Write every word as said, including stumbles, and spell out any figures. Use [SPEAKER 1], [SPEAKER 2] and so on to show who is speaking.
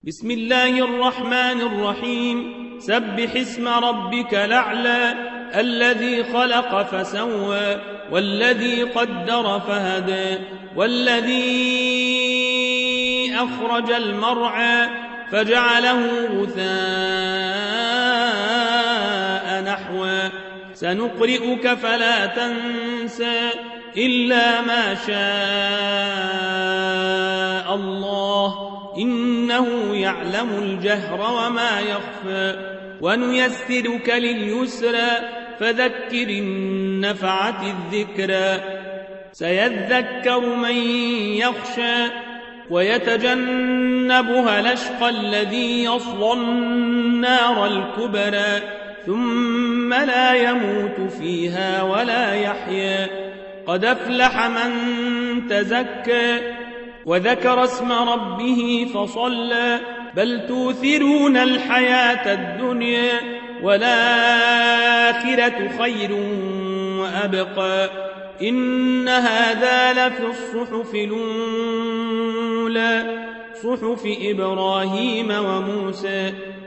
[SPEAKER 1] بسم الله الرحمن الرحيم سبح اسم ربك الأعلى الذي خلق فسوى والذي قدر فهدى والذي أخرج المرعى فجعله غثاء نحوا سنقرئك فلا تنسى إلا ما شاء الله إنه يعلم الجهر وما يخفى ونيسرك لليسرى فذكر النفعة الذكرى سيذكر من يخشى ويتجنبها الأشقى الذي يصلى النار الكبرى ثم لا يموت فيها ولا يحيا قد أفلح من تزكى وذكر اسم ربه فصلى بل توثرون الحياة الدنيا والآخرة خير وأبقى إن هذا لفي الصحف الأولى صحف إبراهيم وموسى